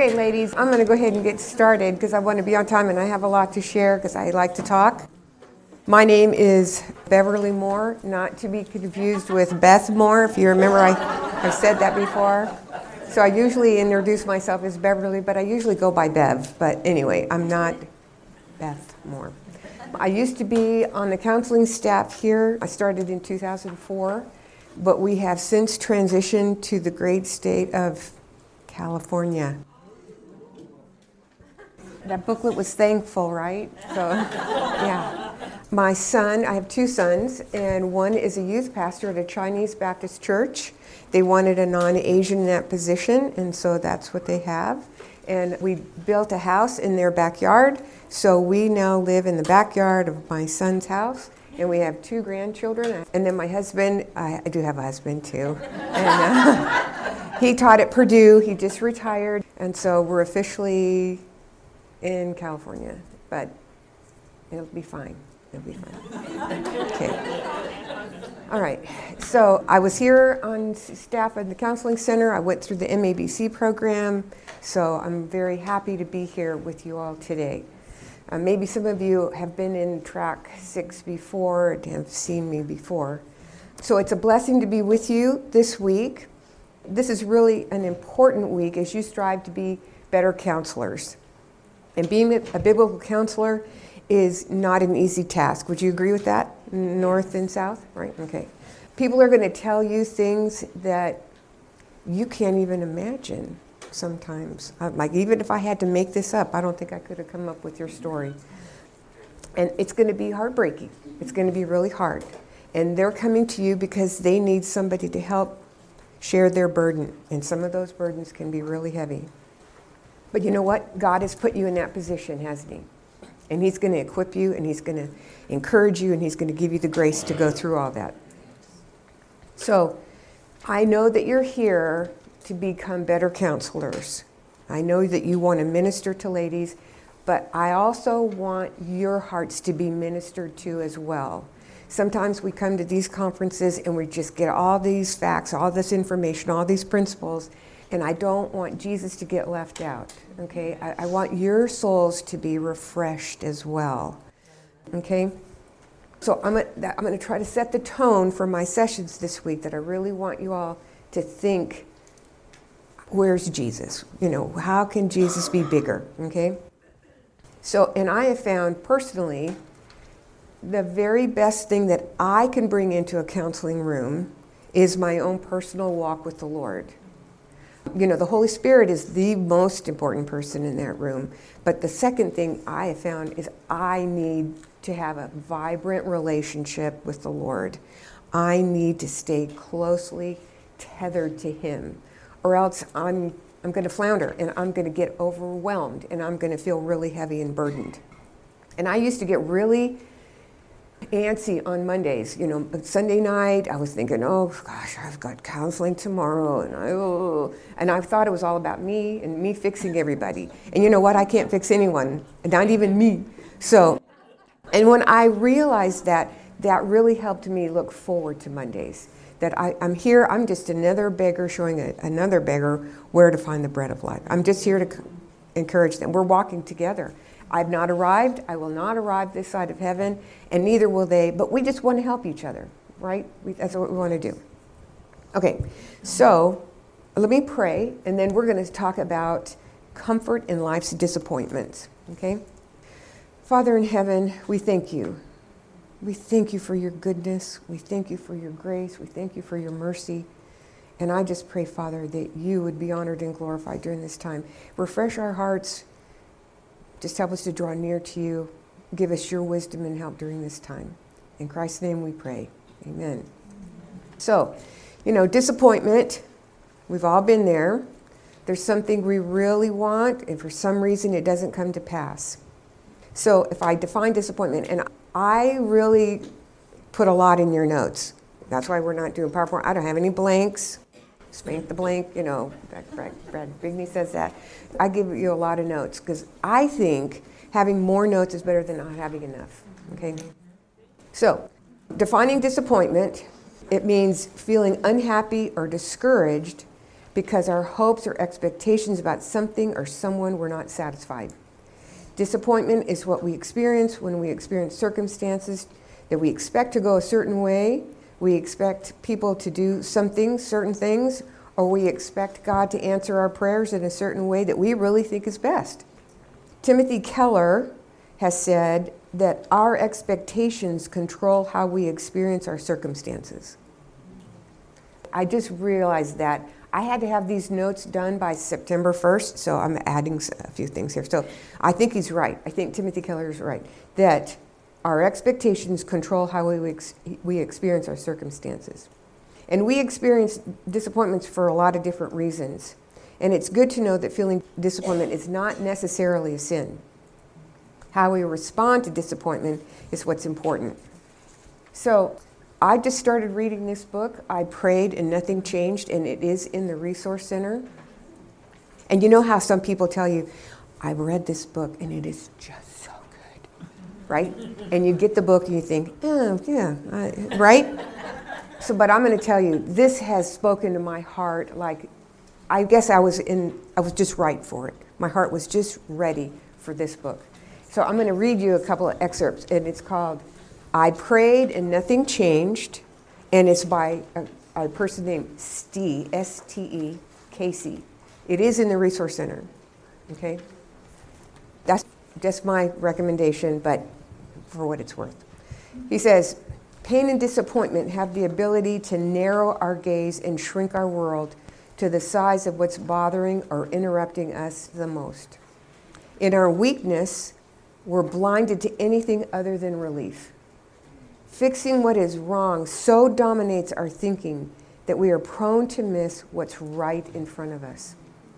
Okay, ladies, I'm going to go ahead and get started because I want to be on time and I have a lot to share because I like to talk. My name is Beverly Moore, not to be confused with Beth Moore. If you remember, I've said that before. So I usually introduce myself as Beverly, but I usually go by Bev. But anyway, I'm not Beth Moore. I used to be on the counseling staff here. I started in 2004, but we have since transitioned to the great state of California. That booklet was thankful, right? So, yeah. My son, I have two sons, and one is a youth pastor at a Chinese Baptist church. They wanted a non-Asian in that position, and so that's what they have. And we built a house in their backyard, so we now live in the backyard of my son's house, and we have two grandchildren. And then my husband, I do have a husband too, and he taught at Purdue. He just retired, and so we're officially in California, but it'll be fine. It'll be fine. Okay. All right. So I was here on staff at the counseling center. I went through the MABC program, so I'm very happy to be here with you all today. Maybe some of you have been in Track 6 before and have seen me before. So it's a blessing to be with you this week. This is really an important week as you strive to be better counselors. And being a biblical counselor is not an easy task. Would you agree with that? North and south, right? Okay. People are going to tell you things that you can't even imagine sometimes. Like even if I had to make this up, I don't think I could have come up with your story. And it's going to be heartbreaking. It's going to be really hard. And they're coming to you because they need somebody to help share their burden. And some of those burdens can be really heavy. But you know what? God has put you in that position, hasn't he? And he's going to equip you, and he's going to encourage you, and he's going to give you the grace to go through all that. So I know that you're here to become better counselors. I know that you want to minister to ladies, but I also want your hearts to be ministered to as well. Sometimes we come to these conferences and we just get all these facts, all this information, all these principles, and I don't want Jesus to get left out, okay? I want your souls to be refreshed as well, okay? So I'm going to try to set the tone for my sessions this week that I really want you all to think, where's Jesus? You know, how can Jesus be bigger, okay? So, and I have found personally, the very best thing that I can bring into a counseling room is my own personal walk with the Lord. You know, the Holy Spirit is the most important person in that room. But the second thing I have found is I need to have a vibrant relationship with the Lord. I need to stay closely tethered to him, or else I'm going to flounder and I'm going to get overwhelmed and I'm going to feel really heavy and burdened. And I used to get really antsy on Mondays. You know, Sunday night, I was thinking, oh gosh, I've got counseling tomorrow, and I thought it was all about me and me fixing everybody. And you know what? I can't fix anyone, not even me. So, and when I realized that, that really helped me look forward to Mondays. That I'm here, I'm just another beggar showing another beggar where to find the bread of life. I'm just here to encourage them. We're walking together. I've not arrived. I will not arrive this side of heaven, and neither will they. But we just want to help each other, right? That's what we want to do. Okay, so let me pray, and then we're going to talk about comfort in life's disappointments, okay? Father in heaven, we thank you. We thank you for your goodness. We thank you for your grace. We thank you for your mercy. And I just pray, Father, that you would be honored and glorified during this time. Refresh our hearts. Just help us to draw near to you. Give us your wisdom and help during this time. In Christ's name we pray. Amen. So, you know, disappointment, we've all been there. There's something we really want, and for some reason it doesn't come to pass. So if I define disappointment, and I really put a lot in your notes. That's why we're not doing PowerPoint. I don't have any blanks. Spank the blank, you know, Brad Bigney says that. I give you a lot of notes because I think having more notes is better than not having enough, okay? So, defining disappointment, it means feeling unhappy or discouraged because our hopes or expectations about something or someone were not satisfied. Disappointment is what we experience when we experience circumstances that we expect to go a certain way. We expect people to do certain things, or we expect God to answer our prayers in a certain way that we really think is best. Timothy Keller has said that our expectations control how we experience our circumstances. I just realized that I had to have these notes done by September 1st, so I'm adding a few things here. So I think he's right. I think Timothy Keller is right, that our expectations control how we experience our circumstances. And we experience disappointments for a lot of different reasons. And it's good to know that feeling disappointment is not necessarily a sin. How we respond to disappointment is what's important. So I just started reading this book. I prayed and nothing changed, and it is in the Resource Center. And you know how some people tell you, I read this book and it is just so good, right? And you get the book and you think, oh, yeah, right? So, but I'm going to tell you, this has spoken to my heart like, I guess I was just right for it. My heart was just ready for this book. So I'm going to read you a couple of excerpts, and it's called I Prayed and Nothing Changed, and it's by a person named Stee, S-T-E, Casey. It is in the Resource Center, okay? That's just my recommendation, but for what it's worth. He says, pain and disappointment have the ability to narrow our gaze and shrink our world to the size of what's bothering or interrupting us the most. In our weakness, we're blinded to anything other than relief. Fixing what is wrong so dominates our thinking that we are prone to miss what's right in front of us,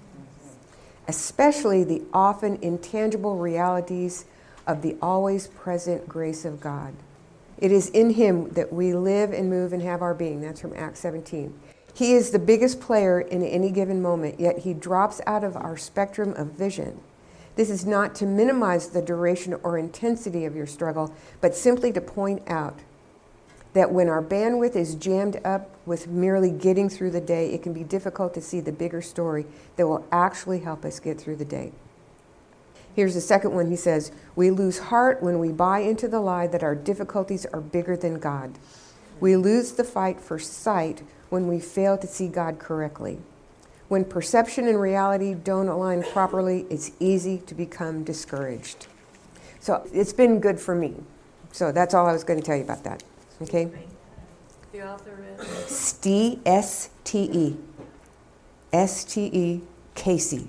especially the often intangible realities of the always present grace of God. It is in Him that we live and move and have our being. That's from Acts 17. He is the biggest player in any given moment, yet He drops out of our spectrum of vision. This is not to minimize the duration or intensity of your struggle, but simply to point out that when our bandwidth is jammed up with merely getting through the day, it can be difficult to see the bigger story that will actually help us get through the day. Here's the second one. He says, we lose heart when we buy into the lie that our difficulties are bigger than God. We lose the fight for sight when we fail to see God correctly. When perception and reality don't align properly, it's easy to become discouraged. So it's been good for me. So that's all I was going to tell you about that. Okay? The author is? Stee, S-T-E. S-T-E, Casey.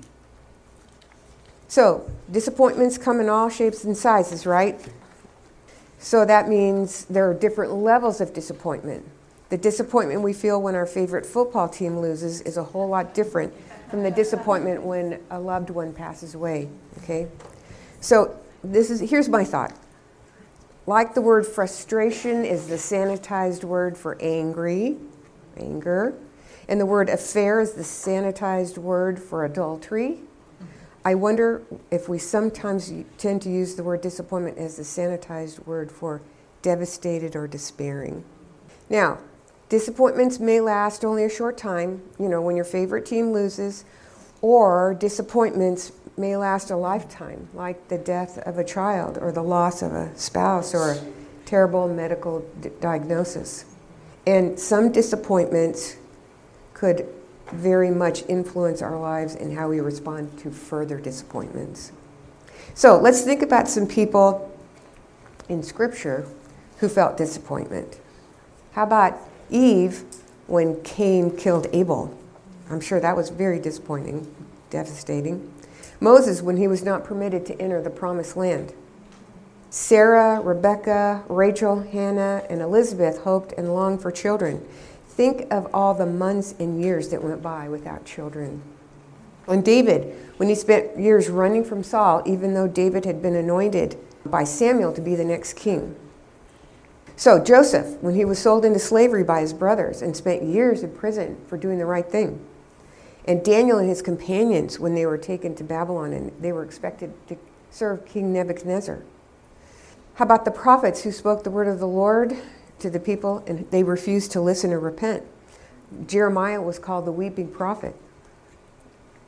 So disappointments come in all shapes and sizes, right? So that means there are different levels of disappointment. The disappointment we feel when our favorite football team loses is a whole lot different from the disappointment when a loved one passes away, okay? So here's my thought. Like the word frustration is the sanitized word for anger, and the word affair is the sanitized word for adultery, I wonder if we sometimes tend to use the word disappointment as the sanitized word for devastated or despairing. Now, disappointments may last only a short time, when your favorite team loses, or disappointments may last a lifetime, like the death of a child or the loss of a spouse or a terrible medical diagnosis. And some disappointments could very much influence our lives and how we respond to further disappointments. So let's think about some people in Scripture who felt disappointment. How about Eve when Cain killed Abel? I'm sure that was very disappointing, devastating. Moses when he was not permitted to enter the promised land. Sarah, Rebecca, Rachel, Hannah, and Elizabeth hoped and longed for children. Think of all the months and years that went by without children. And David, when he spent years running from Saul, even though David had been anointed by Samuel to be the next king. So Joseph, when he was sold into slavery by his brothers and spent years in prison for doing the right thing. And Daniel and his companions, when they were taken to Babylon and they were expected to serve King Nebuchadnezzar. How about the prophets who spoke the word of the Lord to the people and they refused to listen or repent? Jeremiah was called the weeping prophet.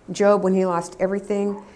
Job, when he lost everything,